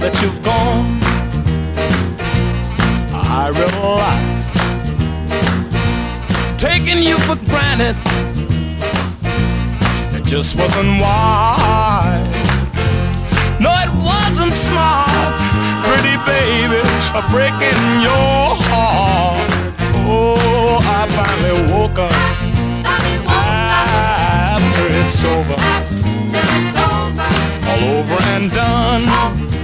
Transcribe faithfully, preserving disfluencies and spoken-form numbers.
that you've gone, I realize taking you for granted, it just wasn't wise. No, it wasn't smart, pretty baby, a breaking your heart. Oh, I finally woke up after it's over, all over and done.